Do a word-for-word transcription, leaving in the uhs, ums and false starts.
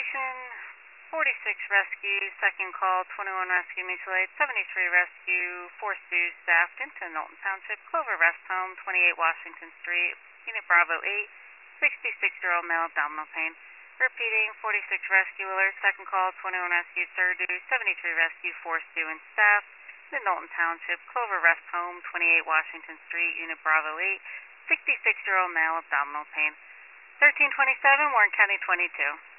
Station forty-six Rescue, second call, twenty-one Rescue, mutual aid, seventy-three Rescue, four Sioux, staffed into Knowlton Township, Clover Rest Home, twenty-eight Washington Street, Unit Bravo eight, sixty-six-year-old male, abdominal pain. Repeating, forty-six Rescue alert, second call, twenty-one Rescue, third due, seventy-three Rescue, four Sioux, and staff, in Knowlton Township, Clover Rest Home, twenty-eight Washington Street, Unit Bravo eight, sixty-six-year-old male, abdominal pain. thirteen twenty-seven, Warren County twenty-two.